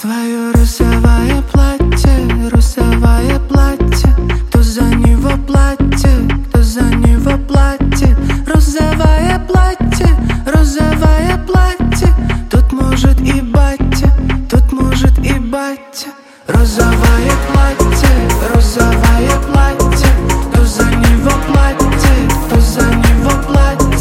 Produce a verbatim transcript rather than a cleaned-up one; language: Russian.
Твое розовое платье, розовое платье, кто за него платит, кто за него платит. Розовое платье, розовое платье, тут может и батя, тут может и батя. Розовое платье, розовое платье, кто за него платит, кто за него платит.